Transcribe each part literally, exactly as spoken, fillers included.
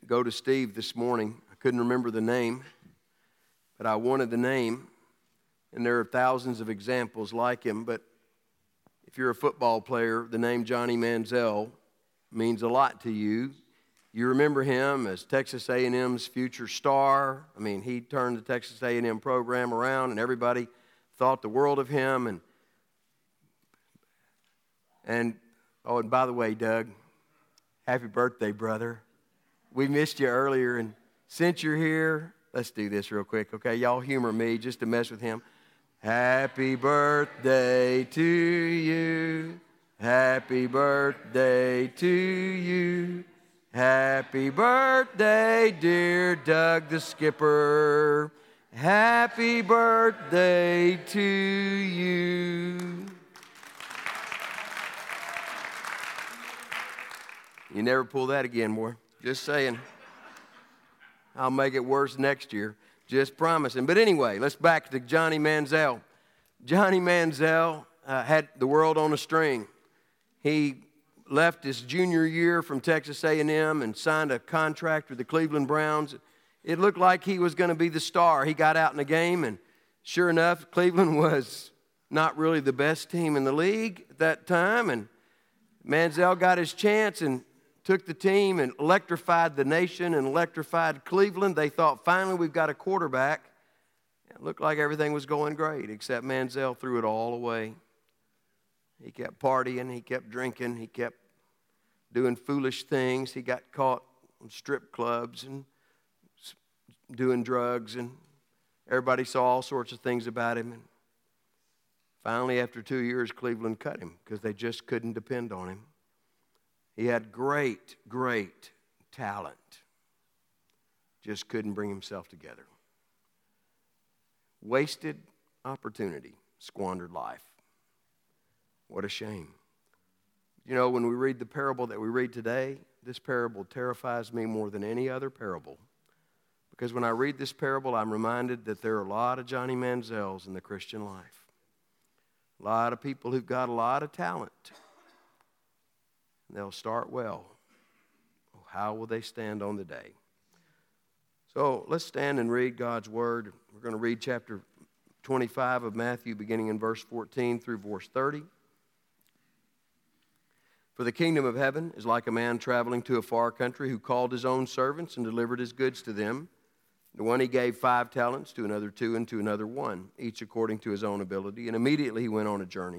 go to Steve this morning. I couldn't remember the name, but I wanted the name, and there are thousands of examples like him, but if you're a football player, the name Johnny Manziel means a lot to you. You remember him as Texas A and M's future star. I mean, he turned the Texas A and M program around, and everybody thought the world of him. And, and oh, and by the way, Doug, happy birthday, brother. We missed you earlier, and since you're here, let's do this real quick, okay? Y'all humor me just to mess with him. Happy birthday to you. Happy birthday to you. Happy birthday, dear Doug the skipper. Happy birthday to you. You never pull that again, boy. Just saying. I'll make it worse next year. Just promising. But anyway, let's back to Johnny Manziel. Johnny Manziel uh, had the world on a string. He left his junior year from Texas A and M and signed a contract with the Cleveland Browns. It looked like he was going to be the star. He got out in the game, and sure enough, Cleveland was not really the best team in the league at that time. And Manziel got his chance and took the team and electrified the nation and electrified Cleveland. They thought, finally, we've got a quarterback. It looked like everything was going great, except Manziel threw it all away. He kept partying, he kept drinking, he kept doing foolish things. He got caught in strip clubs and doing drugs, and everybody saw all sorts of things about him. And finally, after two years, Cleveland cut him because they just couldn't depend on him. He had great, great talent. Just couldn't bring himself together. Wasted opportunity, squandered life. What a shame. You know, when we read the parable that we read today, this parable terrifies me more than any other parable. Because when I read this parable, I'm reminded that there are a lot of Johnny Manziels in the Christian life. A lot of people who've got a lot of talent. They'll start well. How will they stand on the day? So let's stand and read God's Word. We're going to read chapter twenty-five of Matthew, beginning in verse fourteen through verse thirty. For the kingdom of heaven is like a man traveling to a far country who called his own servants and delivered his goods to them. The one he gave five talents, to another two, and to another one, each according to his own ability. And immediately he went on a journey.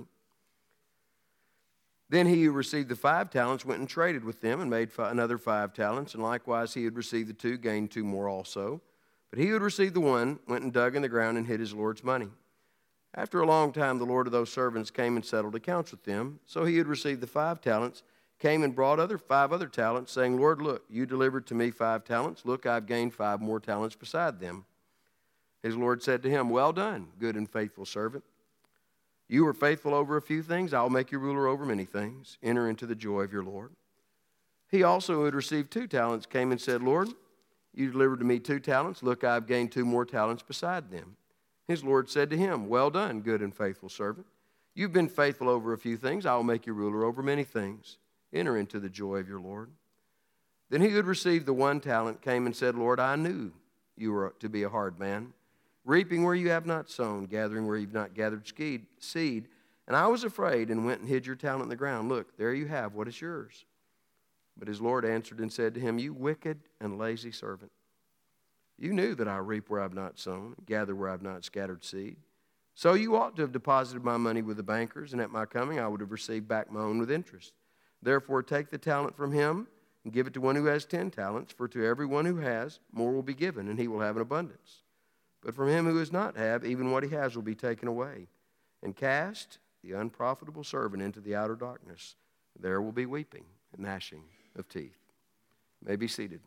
Then he who received the five talents went and traded with them and made fi- another five talents. And likewise he who had received the two gained two more also. But he who had received the one went and dug in the ground and hid his Lord's money. After a long time, the Lord of those servants came and settled accounts with them. So he who had received the five talents came and brought other five other talents, saying, Lord, look, you delivered to me five talents. Look, I've gained five more talents beside them. His Lord said to him, well done, good and faithful servant. You were faithful over a few things. I'll make you ruler over many things. Enter into the joy of your Lord. He also, who had received two talents, came and said, Lord, you delivered to me two talents. Look, I've gained two more talents beside them. His Lord said to him, well done, good and faithful servant. You've been faithful over a few things. I will make you ruler over many things. Enter into the joy of your Lord. Then he who had received the one talent came and said, Lord, I knew you were to be a hard man, reaping where you have not sown, gathering where you've not gathered seed. And I was afraid and went and hid your talent in the ground. Look, there you have what is yours. But his Lord answered and said to him, you wicked and lazy servant. You knew that I reap where I've not sown, gather where I've not scattered seed. So you ought to have deposited my money with the bankers, and at my coming I would have received back my own with interest. Therefore take the talent from him and give it to one who has ten talents, for to everyone who has, more will be given, and he will have an abundance. But from him who does not have, even what he has will be taken away. And cast the unprofitable servant into the outer darkness. There will be weeping and gnashing of teeth. You may be seated.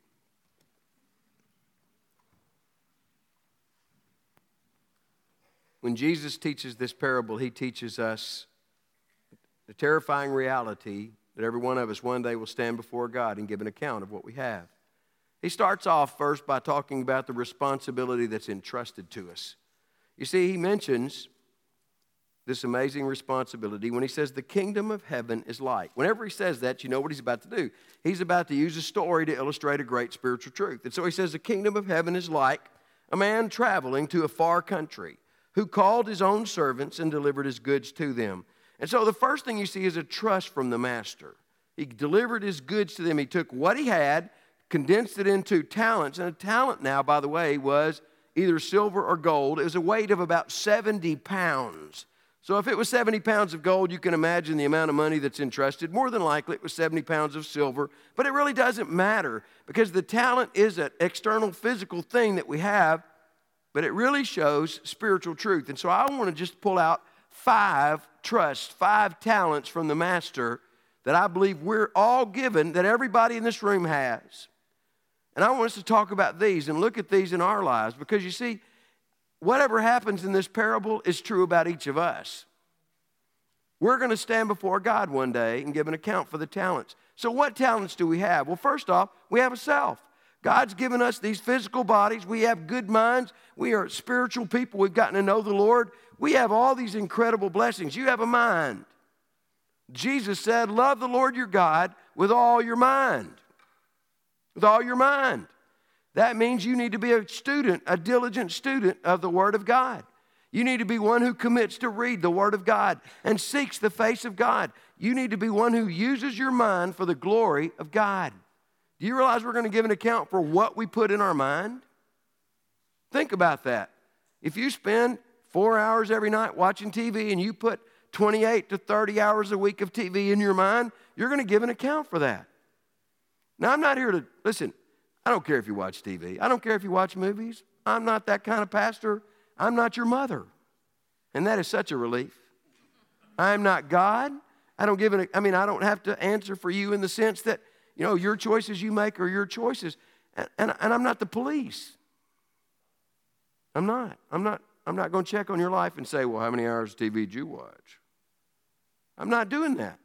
When Jesus teaches this parable, he teaches us the terrifying reality that every one of us one day will stand before God and give an account of what we have. He starts off first by talking about the responsibility that's entrusted to us. You see, he mentions this amazing responsibility when he says the kingdom of heaven is like. Whenever he says that, you know what he's about to do. He's about to use a story to illustrate a great spiritual truth. And so he says the kingdom of heaven is like a man traveling to a far country who called his own servants and delivered his goods to them. And so the first thing you see is a trust from the master. He delivered his goods to them. He took what he had, condensed it into talents. And a talent now, by the way, was either silver or gold. It was a weight of about seventy pounds. So if it was seventy pounds of gold, you can imagine the amount of money that's entrusted. More than likely, it was seventy pounds of silver. But it really doesn't matter because the talent is an external physical thing that we have, but it really shows spiritual truth. And so I want to just pull out five trusts, five talents from the master that I believe we're all given, that everybody in this room has. And I want us to talk about these and look at these in our lives because you see, whatever happens in this parable is true about each of us. We're going to stand before God one day and give an account for the talents. So what talents do we have? Well, first off, we have a self. God's given us these physical bodies. We have good minds. We are spiritual people. We've gotten to know the Lord. We have all these incredible blessings. You have a mind. Jesus said, love the Lord your God with all your mind. With all your mind. That means you need to be a student, a diligent student of the Word of God. You need to be one who commits to read the Word of God and seeks the face of God. You need to be one who uses your mind for the glory of God. Do you realize we're going to give an account for what we put in our mind? Think about that. If you spend four hours every night watching T V and you put twenty-eight to thirty hours a week of T V in your mind, you're going to give an account for that. Now, I'm not here to, listen, I don't care if you watch T V. I don't care if you watch movies. I'm not that kind of pastor. I'm not your mother. And that is such a relief. I'm not God. I don't give it, I mean, I don't have to answer for you in the sense that, you know, your choices you make are your choices. And, and, and I'm not the police. I'm not. I'm not. I'm not going to check on your life and say, well, how many hours of T V did you watch? I'm not doing that.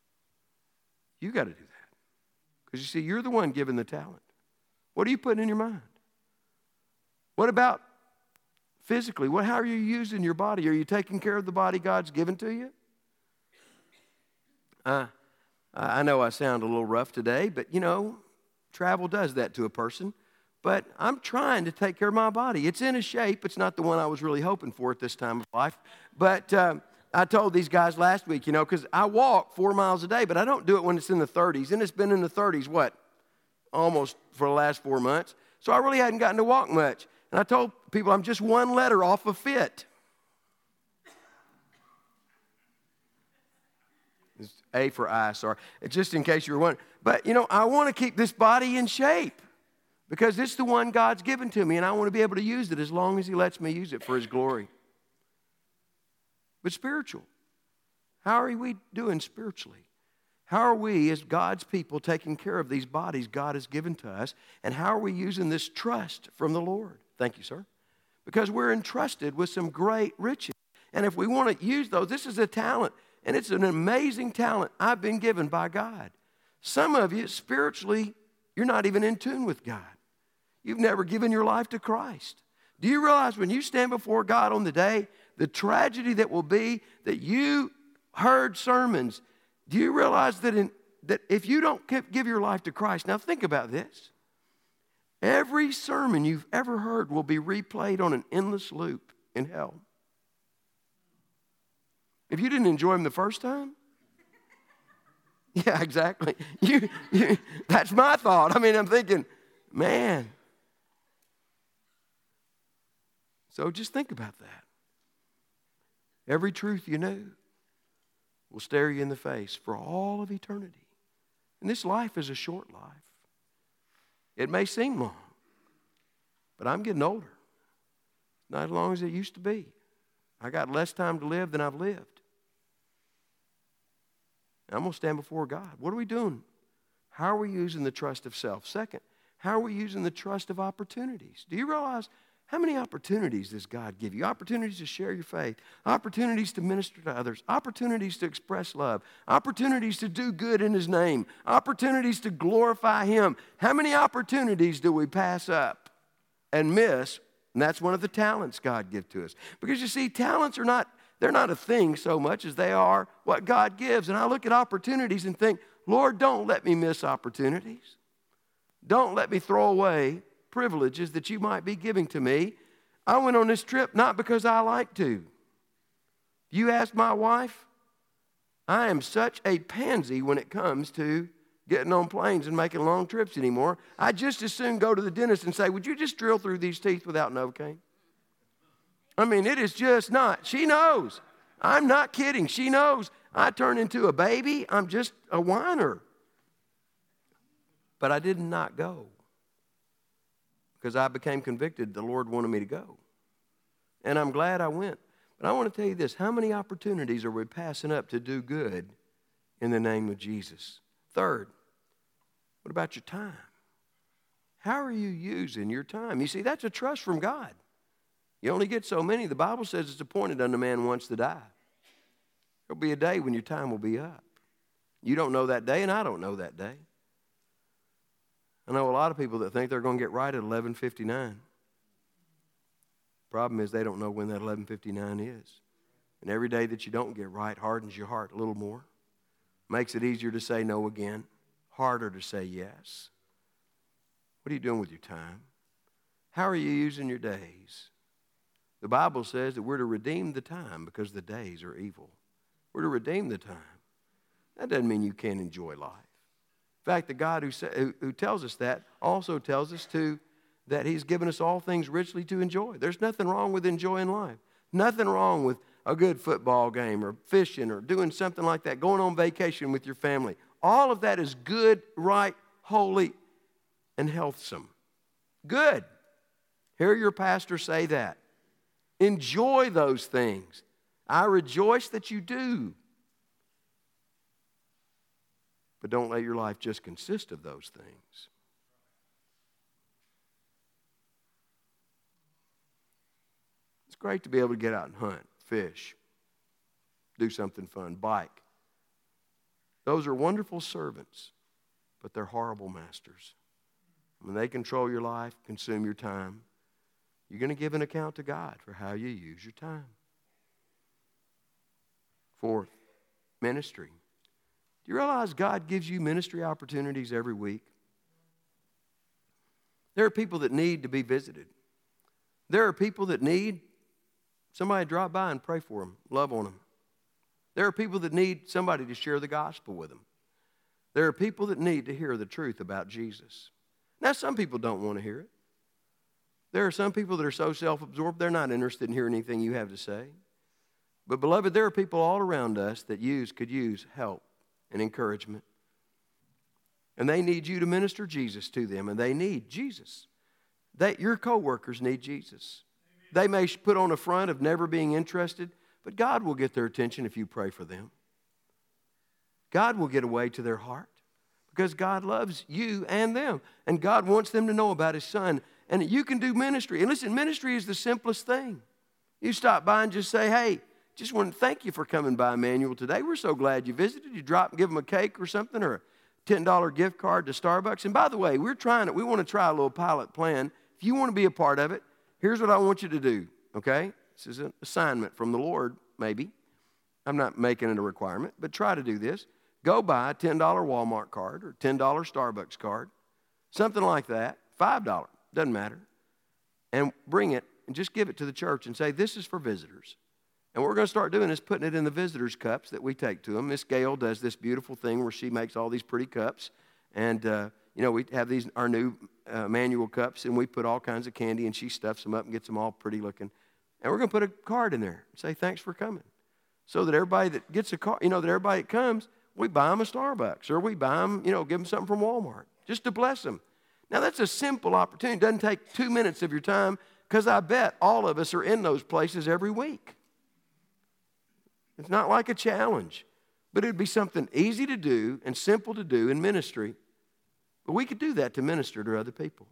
You got to do that. Because you see, you're the one given the talent. What are you putting in your mind? What about physically? What, how are you using your body? Are you taking care of the body God's given to you? Uh, I know I sound a little rough today, but, you know, travel does that to a person. But I'm trying to take care of my body. It's in a shape. It's not the one I was really hoping for at this time of life. But uh, I told these guys last week, you know, because I walk four miles a day, but I don't do it when it's in the thirties. And it's been in the thirties, what, almost for the last four months. So I really hadn't gotten to walk much. And I told people I'm just one letter off of fit. It's A for I, sorry. Just in case you were wondering. But, you know, I want to keep this body in shape. Because it's the one God's given to me, and I want to be able to use it as long as He lets me use it for His glory. But spiritual. How are we doing spiritually? How are we, as God's people, taking care of these bodies God has given to us? And how are we using this trust from the Lord? Thank you, sir. Because we're entrusted with some great riches. And if we want to use those, this is a talent, and it's an amazing talent I've been given by God. Some of you, spiritually, you're not even in tune with God. You've never given your life to Christ. Do you realize when you stand before God on the day, the tragedy that will be that you heard sermons? Do you realize that, in, that if you don't give your life to Christ, now think about this. Every sermon you've ever heard will be replayed on an endless loop in hell. If you didn't enjoy them the first time, yeah, exactly. You, you, that's my thought. I mean, I'm thinking, man. So just think about that. Every truth you know will stare you in the face for all of eternity. And this life is a short life. It may seem long, but I'm getting older. Not as long as it used to be. I got less time to live than I've lived. I'm going to stand before God. What are we doing? How are we using the trust of self? Second, how are we using the trust of opportunities? Do you realize how many opportunities does God give you? Opportunities to share your faith, opportunities to minister to others, opportunities to express love, opportunities to do good in His name, opportunities to glorify Him. How many opportunities do we pass up and miss? And that's one of the talents God gives to us. Because you see, talents are not, They're not a thing so much as they are what God gives. And I look at opportunities and think, Lord, don't let me miss opportunities. Don't let me throw away privileges that you might be giving to me. I went on this trip not because I like to. You ask my wife, I am such a pansy when it comes to getting on planes and making long trips anymore. I just as soon go to the dentist and say, would you just drill through these teeth without Novocaine? I mean, it is just not. She knows. I'm not kidding. She knows. I turn into a baby. I'm just a whiner. But I did not go because I became convicted the Lord wanted me to go. And I'm glad I went. But I want to tell you this. How many opportunities are we passing up to do good in the name of Jesus? Third, what about your time? How are you using your time? You see, that's a trust from God. You only get so many. The Bible says it's appointed unto man once to die. There'll be a day when your time will be up. You don't know that day, and I don't know that day. I know a lot of people that think they're going to get right at eleven fifty-nine. Problem is they don't know when that eleven fifty-nine is. And every day that you don't get right hardens your heart a little more. Makes it easier to say no again. Harder to say yes. What are you doing with your time? How are you using your days? The Bible says that we're to redeem the time because the days are evil. We're to redeem the time. That doesn't mean you can't enjoy life. In fact, the God who, say, who tells us that also tells us to that he's given us all things richly to enjoy. There's nothing wrong with enjoying life. Nothing wrong with a good football game or fishing or doing something like that, going on vacation with your family. All of that is good, right, holy, and healthsome. Good. Hear your pastor say that. Enjoy those things. I rejoice that you do. But don't let your life just consist of those things. It's great to be able to get out and hunt, fish, do something fun, bike. Those are wonderful servants, but they're horrible masters. When they control your life, consume your time, you're going to give an account to God for how you use your time. Fourth, ministry. Do you realize God gives you ministry opportunities every week? There are people that need to be visited. There are people that need somebody to drop by and pray for them, love on them. There are people that need somebody to share the gospel with them. There are people that need to hear the truth about Jesus. Now, some people don't want to hear it. There are some people that are so self-absorbed, they're not interested in hearing anything you have to say. But, beloved, there are people all around us that use could use help and encouragement. And they need you to minister Jesus to them, and they need Jesus. They, your co-workers need Jesus. They may put on a front of never being interested, but God will get their attention if you pray for them. God will get away to their heart because God loves you and them, and God wants them to know about His Son. And you can do ministry. And listen, ministry is the simplest thing. You stop by and just say, hey, just want to thank you for coming by, Emmanuel, today. We're so glad you visited. You drop and give them a cake or something or a ten dollar gift card to Starbucks. And by the way, we're trying to, we want to try a little pilot plan. If you want to be a part of it, here's what I want you to do, okay? This is an assignment from the Lord, maybe. I'm not making it a requirement, but try to do this. Go buy a ten dollar Walmart card or ten dollar Starbucks card, something like that, five dollars, doesn't matter, and bring it and just give it to the church and say, this is for visitors. And what we're going to start doing is putting it in the visitors' cups that we take to them. Miss Gail does this beautiful thing where she makes all these pretty cups. And, uh, you know, we have these, our new uh, manual cups, and we put all kinds of candy, and she stuffs them up and gets them all pretty looking. And we're going to put a card in there and say, thanks for coming. So that everybody that gets a card, you know, that everybody that comes, we buy them a Starbucks, or we buy them, you know, give them something from Walmart, just to bless them. Now, that's a simple opportunity. It doesn't take two minutes of your time, because I bet all of us are in those places every week. It's not like a challenge, but it'd be something easy to do and simple to do in ministry. But we could do that to minister to other people.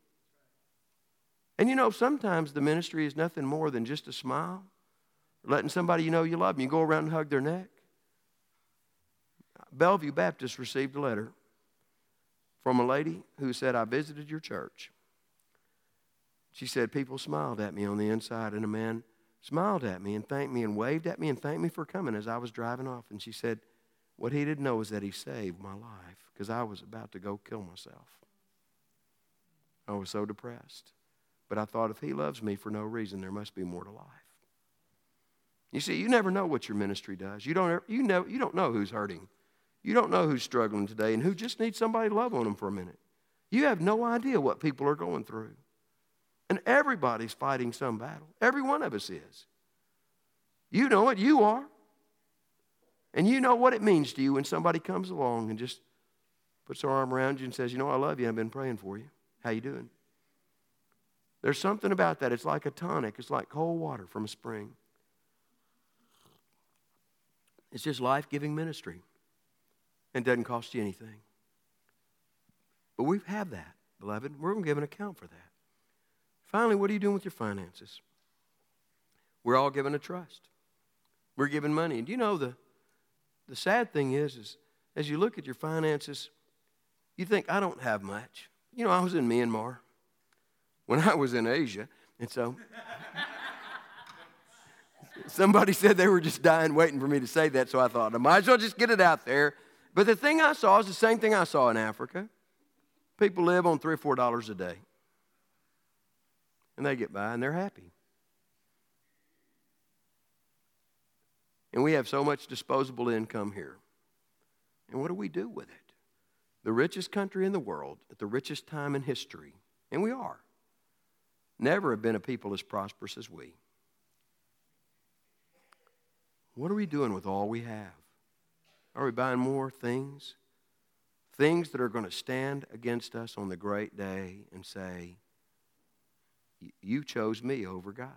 And you know, sometimes the ministry is nothing more than just a smile, or letting somebody you know you love them. You go around and hug their neck. Bellevue Baptist received a letter from a lady who said, I visited your church. She said, people smiled at me on the inside, and a man smiled at me and thanked me and waved at me and thanked me for coming as I was driving off. And she said, what he didn't know is that he saved my life because I was about to go kill myself. I was so depressed. But I thought, if he loves me for no reason, there must be more to life. You see, you never know what your ministry does. You don't, you know, you don't know who's hurting. You don't know who's struggling today and who just needs somebody to love on them for a minute. You have no idea what people are going through. And everybody's fighting some battle. Every one of us is. You know it. You are. And you know what it means to you when somebody comes along and just puts their arm around you and says, you know, I love you. I've been praying for you. How you doing? There's something about that. It's like a tonic. It's like cold water from a spring. It's just life-giving ministry. And it doesn't cost you anything. But we have that, beloved. We're going to give an account for that. Finally, what are you doing with your finances? We're all given a trust. We're given money. And you know, the, the sad thing is, is, as you look at your finances, you think, I don't have much. You know, I was in Myanmar when I was in Asia. And so somebody said they were just dying waiting for me to say that, so I thought, I might as well just get it out there. But the thing I saw is the same thing I saw in Africa. People live on three or four dollars a day. And they get by and they're happy. And we have so much disposable income here. And what do we do with it? The richest country in the world at the richest time in history, and we are, never have been a people as prosperous as we. What are we doing with all we have? Are we buying more things? Things that are going to stand against us on the great day and say, you chose me over God.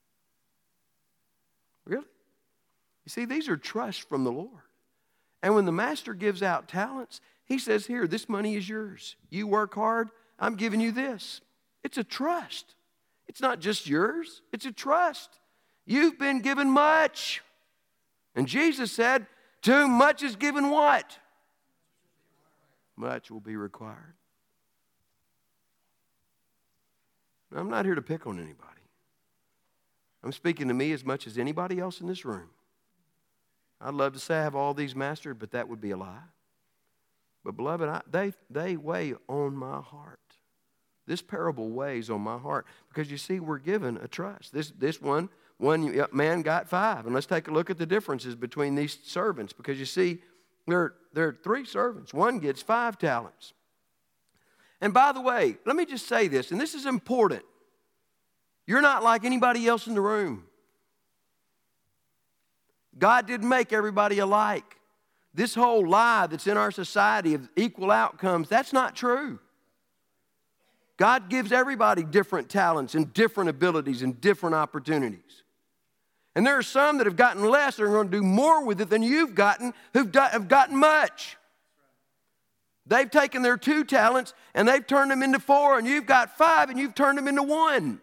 Really? You see, these are trusts from the Lord. And when the master gives out talents, he says, here, this money is yours. You work hard, I'm giving you this. It's a trust. It's not just yours, it's a trust. You've been given much. And Jesus said, to whom much is given what? Much will be required. I'm not here to pick on anybody. I'm speaking to me as much as anybody else in this room. I'd love to say I have all these mastered, but that would be a lie. But beloved, I, they, they weigh on my heart. This parable weighs on my heart because you see, we're given a trust. This, this one, one man got five. And let's take a look at the differences between these servants because you see, there, there are three servants. One gets five talents. And by the way, let me just say this, and this is important. You're not like anybody else in the room. God didn't make everybody alike. This whole lie that's in our society of equal outcomes, that's not true. God gives everybody different talents and different abilities and different opportunities. And there are some that have gotten less and are going to do more with it than you've gotten, who've do, have gotten much. They've taken their two talents and they've turned them into four, and you've got five and you've turned them into one.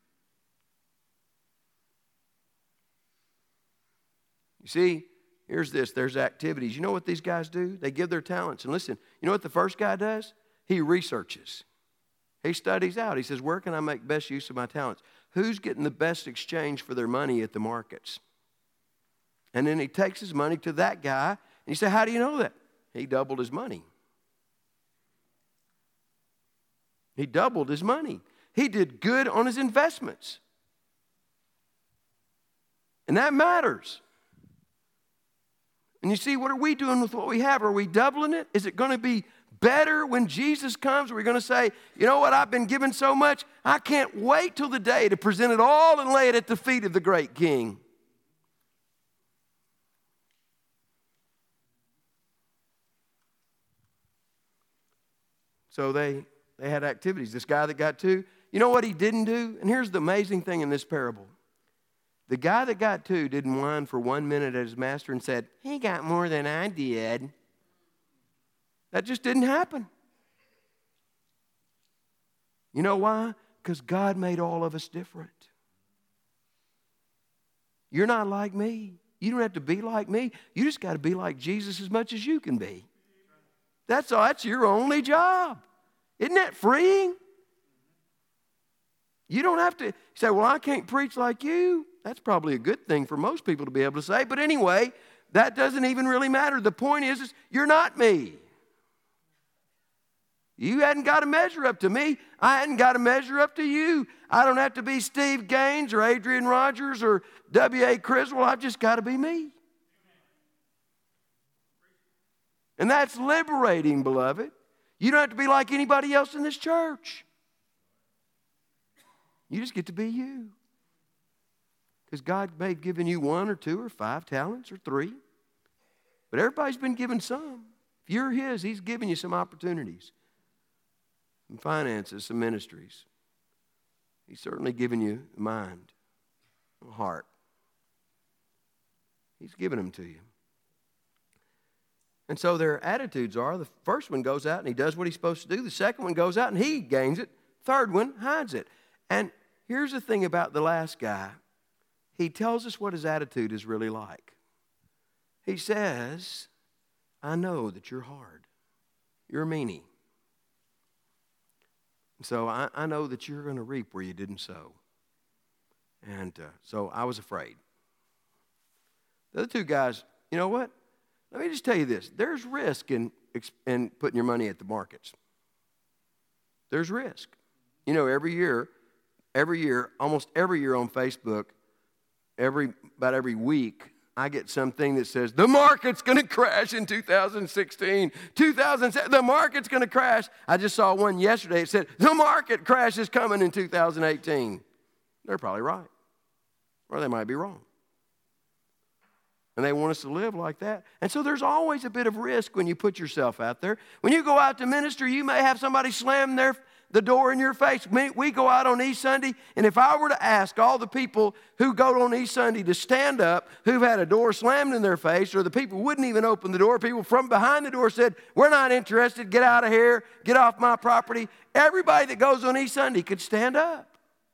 You see, here's this. There's activities. You know what these guys do? They give their talents. And listen, you know what the first guy does? He researches. He studies out. He says, where can I make best use of my talents? Who's getting the best exchange for their money at the markets? And then he takes his money to that guy. And you say, how do you know that? He doubled his money. He doubled his money. He did good on his investments. And that matters. And you see, what are we doing with what we have? Are we doubling it? Is it going to be better when Jesus comes? Are we going to say, you know what, I've been given so much, I can't wait till the day to present it all and lay it at the feet of the great King? So they, they had activities. This guy that got two, you know what he didn't do? And here's the amazing thing in this parable. The guy that got two didn't whine for one minute at his master and said, he got more than I did. That just didn't happen. You know why? Because God made all of us different. You're not like me. You don't have to be like me. You just got to be like Jesus as much as you can be. That's all. That's your only job. Isn't that freeing? You don't have to say, well, I can't preach like you. That's probably a good thing for most people to be able to say. But anyway, that doesn't even really matter. The point is, is you're not me. You hadn't got to measure up to me. I hadn't got to measure up to you. I don't have to be Steve Gaines or Adrian Rogers or W A Criswell. I've just got to be me. And that's liberating, beloved. You don't have to be like anybody else in this church. You just get to be you. Because God may have given you one or two or five talents or three. But everybody's been given some. If you're His, He's given you some opportunities. Some finances, some ministries. He's certainly given you a mind, a heart. He's given them to you. And so their attitudes are, the first one goes out and he does what he's supposed to do. The second one goes out and he gains it. Third one hides it. And here's the thing about the last guy. He tells us what his attitude is really like. He says, I know that you're hard. You're a meanie. So I, I know that you're going to reap where you didn't sow. And uh, so I was afraid. The other two guys, you know what? Let me just tell you this. There's risk in, in putting your money at the markets. There's risk. You know, every year, every year, almost every year on Facebook, every about every week, I get something that says, the market's going to crash in two thousand sixteen, two thousand seven, the market's going to crash. I just saw one yesterday. It said, the market crash is coming in two thousand eighteen. They're probably right. Or they might be wrong. And they want us to live like that. And so there's always a bit of risk when you put yourself out there. When you go out to minister, you may have somebody slam their, the door in your face. We go out on East Sunday, and if I were to ask all the people who go on East Sunday to stand up who've had a door slammed in their face, or the people who wouldn't even open the door, people from behind the door said, we're not interested, get out of here, get off my property. Everybody that goes on East Sunday could stand up.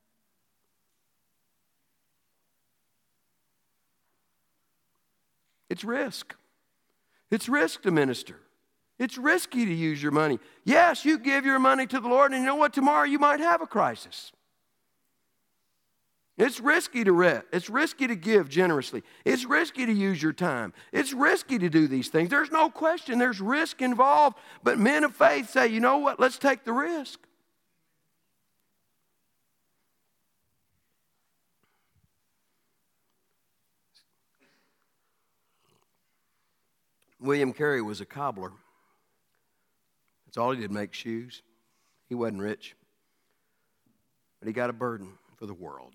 It's risk. It's risk to minister. It's risky to use your money. Yes, you give your money to the Lord, and you know what? Tomorrow you might have a crisis. It's risky to re- It's risky to give generously. It's risky to use your time. It's risky to do these things. There's no question. There's risk involved. But men of faith say, you know what? Let's take the risk. William Carey was a cobbler. That's all he did, make shoes. He wasn't rich. But he got a burden for the world.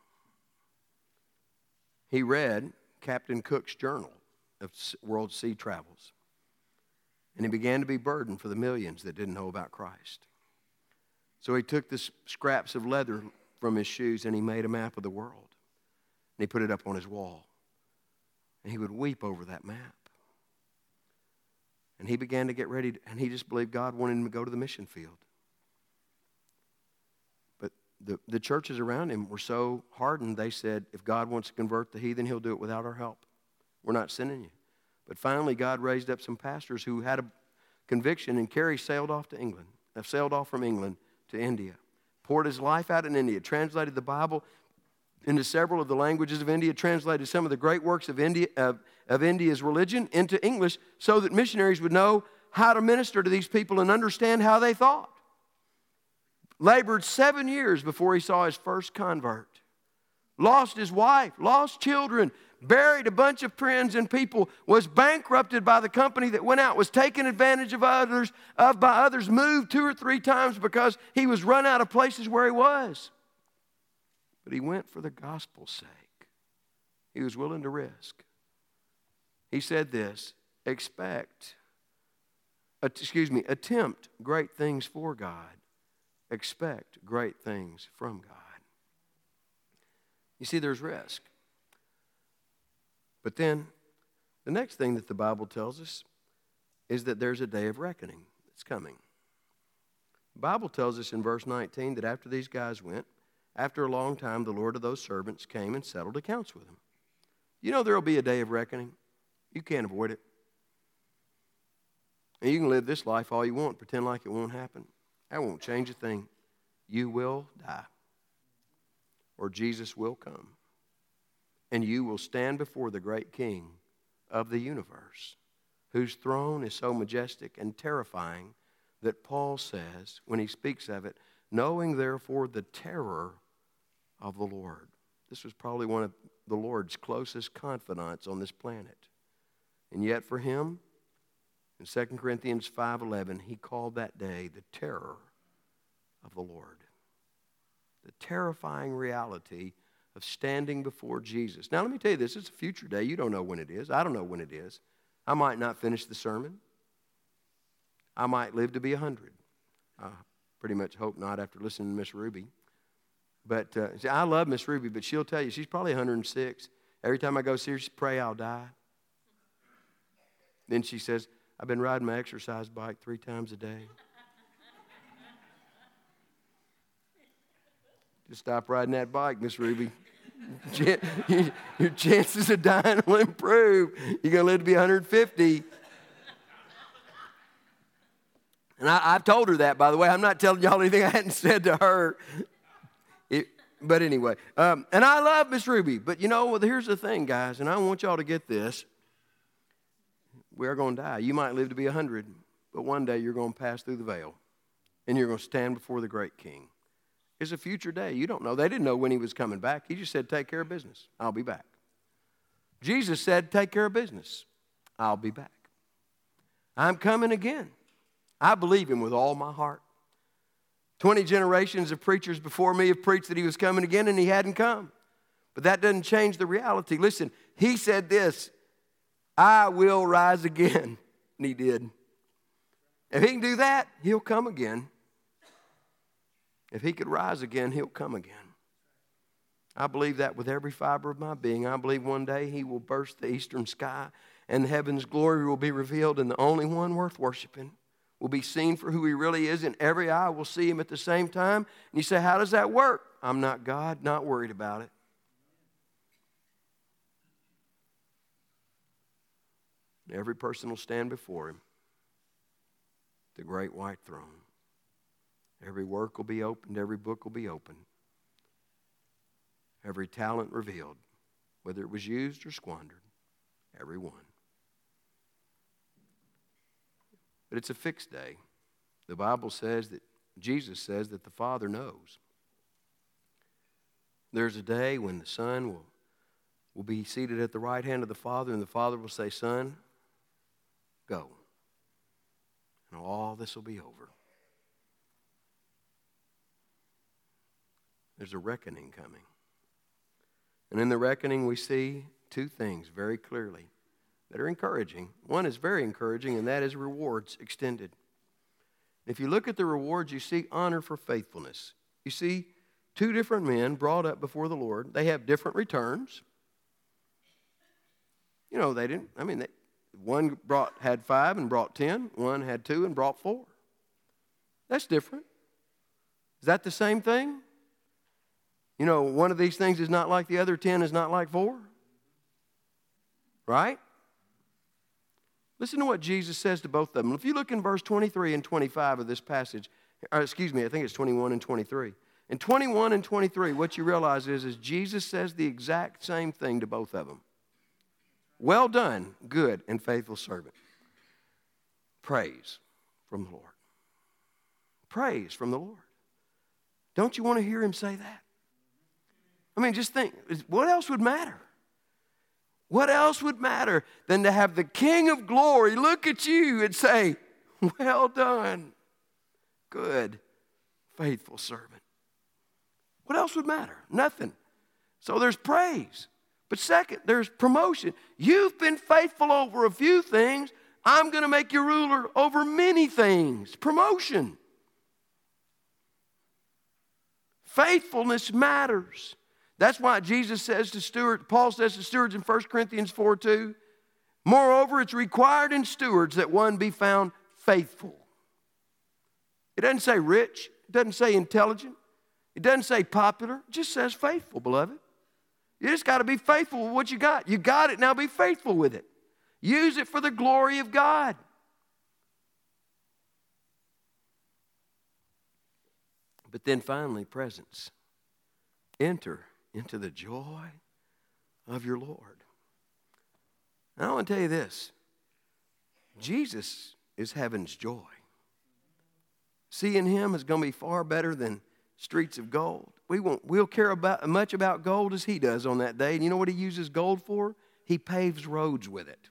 He read Captain Cook's journal of world sea travels. And he began to be burdened for the millions that didn't know about Christ. So he took the scraps of leather from his shoes and he made a map of the world. And he put it up on his wall. And he would weep over that map. And he began to get ready, to, and he just believed God wanted him to go to the mission field. But the, the churches around him were so hardened, they said, if God wants to convert the heathen, He'll do it without our help. We're not sending you. But finally, God raised up some pastors who had a conviction, and Carey sailed off to England, uh, sailed off from England to India, poured his life out in India, translated the Bible into several of the languages of India, translated some of the great works of India, of, of India's religion into English so that missionaries would know how to minister to these people and understand how they thought. Labored seven years before he saw his first convert. Lost his wife, lost children, buried a bunch of friends and people, was bankrupted by the company that went out, was taken advantage of others of by others, moved two or three times because he was run out of places where he was. But he went for the gospel's sake. He was willing to risk. He said this, expect, excuse me, attempt great things for God. Expect great things from God. You see, there's risk. But then, the next thing that the Bible tells us is that there's a day of reckoning that's coming. The Bible tells us in verse nineteen that after these guys went, after a long time, the Lord of those servants came and settled accounts with them. You know there will be a day of reckoning. You can't avoid it. And you can live this life all you want, pretend like it won't happen. That won't change a thing. You will die. or Jesus will come, and you will stand before the great King of the universe, whose throne is so majestic and terrifying that Paul says, when he speaks of it, knowing therefore the terror of the Lord. This was probably one of the Lord's closest confidants on this planet. And yet for him, in Second Corinthians five eleven, he called that day the terror of the Lord. The terrifying reality of standing before Jesus. Now let me tell you this, it's a future day. You don't know when it is. I don't know when it is. I might not finish the sermon. I might live to be one hundred. I pretty much hope not after listening to Miss Ruby. But uh, see, I love Miss Ruby, but she'll tell you, she's probably one hundred six. Every time I go see her, she pray I'll die. Then she says, I've been riding my exercise bike three times a day. Just stop riding that bike, Miss Ruby. Your chances of dying will improve. You're going to live to be one hundred fifty. And I, I've told her that, by the way. I'm not telling y'all anything I hadn't said to her. It, but anyway, um, and I love Miss Ruby. But you know, well, here's the thing, guys, and I want y'all to get this. We're going to die. You might live to be one hundred, but one day you're going to pass through the veil, and you're going to stand before the great King. It's a future day. You don't know. They didn't know when he was coming back. He just said, take care of business. I'll be back. Jesus said, take care of business. I'll be back. I'm coming again. I believe him with all my heart. Twenty generations of preachers before me have preached that he was coming again, and he hadn't come. But that doesn't change the reality. Listen, he said this, I will rise again. And he did. If he can do that, he'll come again. If he could rise again, he'll come again. I believe that with every fiber of my being. I believe one day he will burst the eastern sky and heaven's glory will be revealed, and the only one worth worshiping will be seen for who he really is, and every eye will see him at the same time. And you say, how does that work? I'm not God, not worried about it. Every person will stand before him, the great white throne. Every work will be opened, every book will be opened. Every talent revealed, whether it was used or squandered, every one. But it's a fixed day. The Bible says that, Jesus says that the Father knows. There's a day when the Son will, will be seated at the right hand of the Father, and the Father will say, Son, go. And all this will be over. There's a reckoning coming. And in the reckoning we see two things very clearly that are encouraging. One is very encouraging, and that is rewards extended. If you look at the rewards, you see honor for faithfulness. You see two different men brought up before the Lord. They have different returns. You know, they didn't, I mean, they, one brought had five and brought ten. One had two and brought four. That's different. Is that the same thing? You know, one of these things is not like the other, ten is not like four. Right? Listen to what Jesus says to both of them. If you look in verse twenty-three and twenty-five of this passage, or excuse me, I think it's twenty-one and twenty-three. In twenty-one and twenty-three, what you realize is, is Jesus says the exact same thing to both of them. Well done, good and faithful servant. Praise from the Lord. Praise from the Lord. Don't you want to hear him say that? I mean, just think, what else would matter? What else would matter than to have the King of glory look at you and say, well done, good, faithful servant. What else would matter? Nothing. So there's praise. But second, there's promotion. You've been faithful over a few things. I'm going to make you ruler over many things. Promotion. Faithfulness matters. That's why Jesus says to stewards, Paul says to stewards in First Corinthians four two, moreover, it's required in stewards that one be found faithful. It doesn't say rich. It doesn't say intelligent. It doesn't say popular. It just says faithful, beloved. You just got to be faithful with what you got. You got it, now be faithful with it. Use it for the glory of God. But then finally, presence. enter into the joy of your Lord. And I want to tell you this. Jesus is heaven's joy. Seeing him is going to be far better than streets of gold. We won't, we'll care about much about gold as he does on that day. And you know what he uses gold for? He paves roads with it.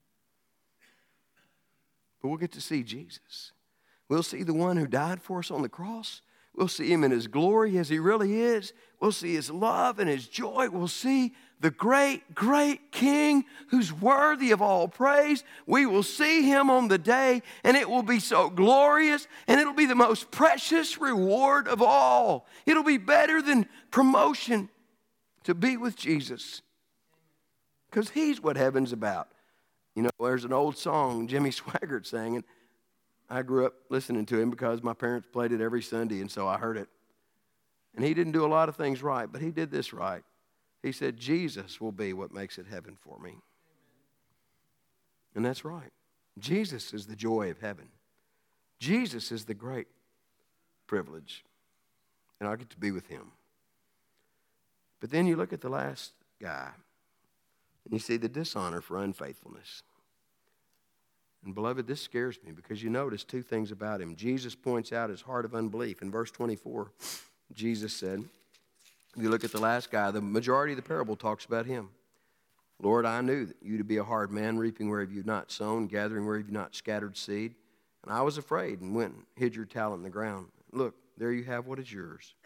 But we'll get to see Jesus. We'll see the one who died for us on the cross. We'll see him in his glory as he really is. We'll see his love and his joy. We'll see the great, great King who's worthy of all praise. We will see him on the day, and it will be so glorious, and it'll be the most precious reward of all. It'll be better than promotion to be with Jesus, because he's what heaven's about. You know, there's an old song Jimmy Swaggart sang, and I grew up listening to him because my parents played it every Sunday, and so I heard it. And he didn't do a lot of things right, but he did this right. He said, Jesus will be what makes it heaven for me. And that's right. Jesus is the joy of heaven. Jesus is the great privilege. And I get to be with him. But then you look at the last guy, and you see the dishonor for unfaithfulness. And beloved, this scares me because you notice two things about him. Jesus points out his heart of unbelief. In verse twenty-four, Jesus said, if you look at the last guy, the majority of the parable talks about him. Lord, I knew that you to be a hard man, reaping where you've not sown, gathering where you've not scattered seed. And I was afraid and went and hid your talent in the ground. Look, there you have what is yours.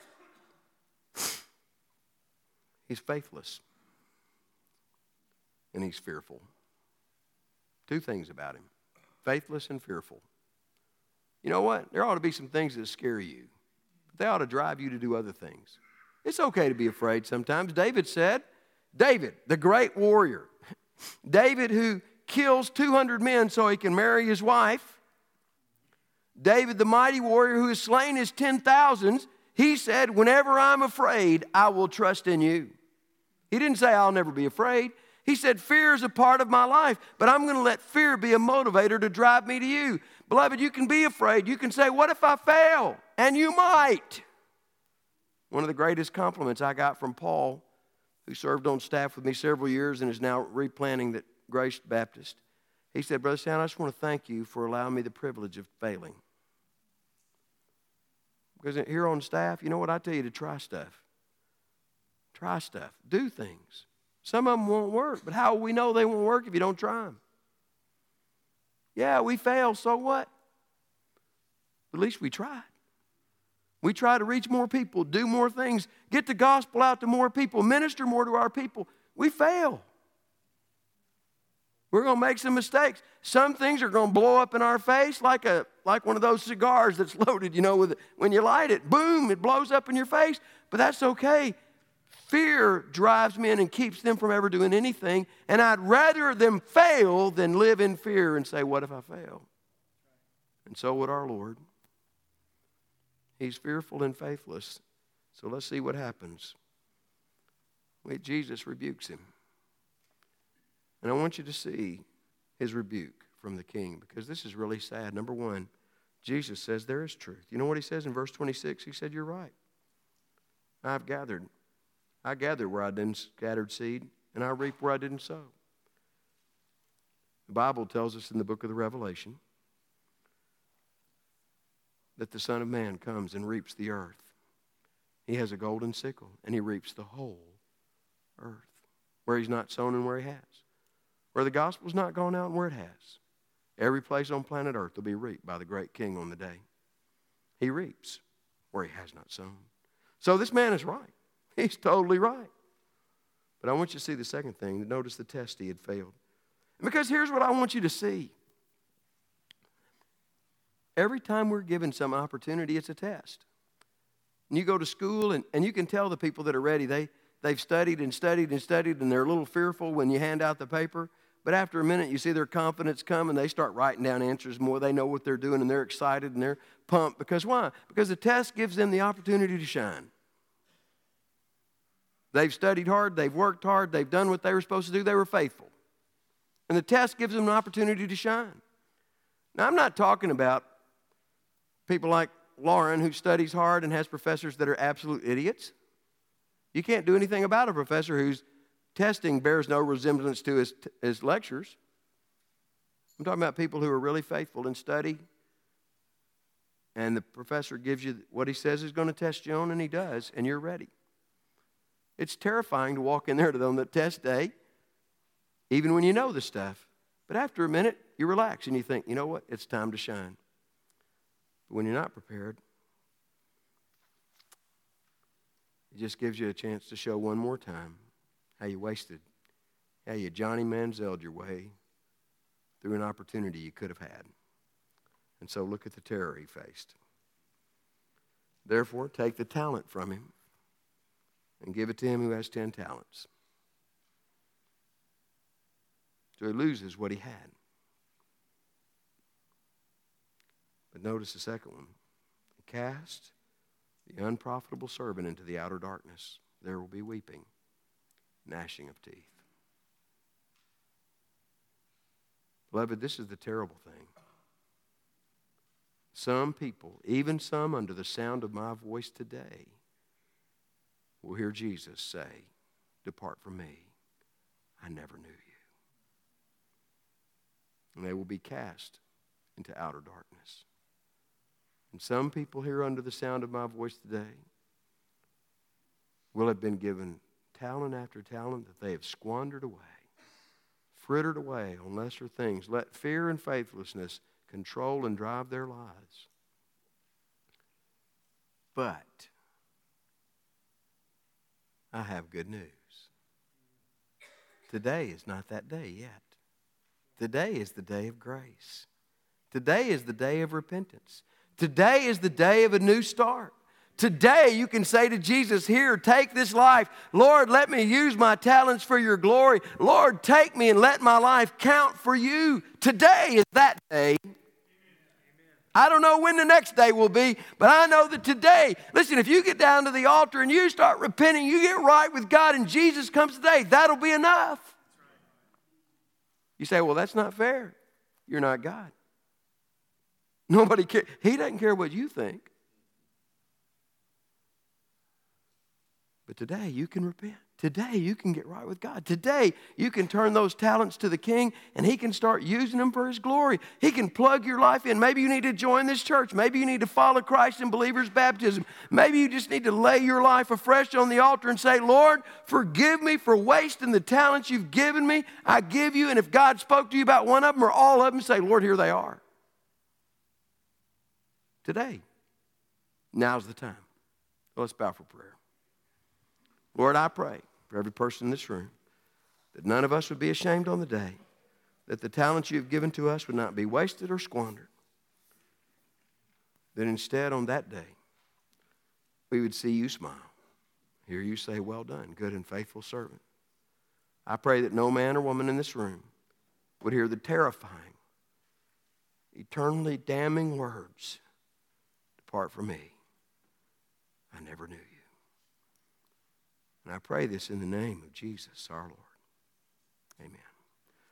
He's faithless. And he's fearful. Two things about him. Faithless and fearful. You know what? There ought to be some things that scare you. But they ought to drive you to do other things. It's okay to be afraid sometimes. David said, David, the great warrior, David who kills two hundred men so he can marry his wife, David the mighty warrior who has slain his ten thousands, he said, whenever I'm afraid, I will trust in you. He didn't say I'll never be afraid. He said, fear is a part of my life, but I'm going to let fear be a motivator to drive me to you. Beloved, you can be afraid. You can say, what if I fail? And you might. One of the greatest compliments I got from Paul, who served on staff with me several years and is now replanting at Grace Baptist. He said, Brother Stan, I just want to thank you for allowing me the privilege of failing. Because here on staff, you know what? I tell you to try stuff. Try stuff. Do things. Some of them won't work, but how will we know they won't work if you don't try them? Yeah, we fail, so what? At least we tried. We try to reach more people, do more things, get the gospel out to more people, minister more to our people. We fail. We're going to make some mistakes. Some things are going to blow up in our face like a like one of those cigars that's loaded, you know, with when you light it, boom, it blows up in your face. But that's okay. Fear drives men and keeps them from ever doing anything. And I'd rather them fail than live in fear and say, what if I fail? And so would our Lord. He's fearful and faithless. So let's see what happens. Wait, Jesus rebukes him. And I want you to see his rebuke from the king, because this is really sad. Number one, Jesus says there is truth. You know what he says in verse twenty-six? He said, you're right. I've gathered. I gathered where I didn't scattered seed, and I reap where I didn't sow. The Bible tells us in the book of the Revelation that the Son of Man comes and reaps the earth. He has a golden sickle, and he reaps the whole earth, where he's not sown and where he has. Where the gospel's not gone out and where it has. Every place on planet earth will be reaped by the great king on the day. He reaps where he has not sown. So this man is right. He's totally right. But I want you to see the second thing. Notice the test he had failed. Because here's what I want you to see. Every time we're given some opportunity, it's a test. And you go to school, and, and you can tell the people that are ready, they, they've studied and studied and studied, and they're a little fearful when you hand out the paper. But after a minute, you see their confidence come, and they start writing down answers more. They know what they're doing, and they're excited, and they're pumped. Because why? Because the test gives them the opportunity to shine. They've studied hard. They've worked hard. They've done what they were supposed to do. They were faithful. And the test gives them an opportunity to shine. Now, I'm not talking about people like Lauren, who studies hard and has professors that are absolute idiots. You can't do anything about a professor whose testing bears no resemblance to his, his lectures. I'm talking about people who are really faithful in study, and the professor gives you what he says he's going to test you on, and he does, and you're ready. It's terrifying to walk in there to on the test day, even when you know the stuff. But after a minute, you relax and you think, you know what? It's time to shine. But when you're not prepared, it just gives you a chance to show one more time how you wasted, how you Johnny Manziel'd your way through an opportunity you could have had. And so look at the terror he faced. Therefore, take the talent from him and give it to him who has ten talents. So he loses what he had. But notice the second one. Cast the unprofitable servant into the outer darkness. There will be weeping, gnashing of teeth. Beloved, this is the terrible thing. Some people, even some under the sound of my voice today, will hear Jesus say, "Depart from me, I never knew you." And they will be cast into outer darkness. And some people here under the sound of my voice today will have been given talent after talent that they have squandered away, frittered away on lesser things. Let fear and faithlessness control and drive their lives. But I have good news. Today is not that day yet. Today is the day of grace. Today is the day of repentance. Today is the day of a new start. Today you can say to Jesus, "Here, take this life. Lord, let me use my talents for your glory. Lord, take me and let my life count for you." Today is that day. I don't know when the next day will be, but I know that today, listen, if you get down to the altar and you start repenting, you get right with God and Jesus comes today, that'll be enough. You say, "Well, that's not fair." You're not God. Nobody cares. He doesn't care what you think. But today you can repent. Today you can get right with God. Today you can turn those talents to the King and He can start using them for His glory. He can plug your life in. Maybe you need to join this church. Maybe you need to follow Christ in believer's baptism. Maybe you just need to lay your life afresh on the altar and say, "Lord, forgive me for wasting the talents you've given me. I give you." And if God spoke to you about one of them or all of them, say, "Lord, here they are." Today, now's the time. Let's bow for prayer. Lord, I pray for every person in this room that none of us would be ashamed on the day, that the talents you've given to us would not be wasted or squandered, that instead on that day we would see you smile, hear you say, "Well done, good and faithful servant." I pray that no man or woman in this room would hear the terrifying, eternally damning words, "Depart from me, I never knew you." And I pray this in the name of Jesus, our Lord. Amen.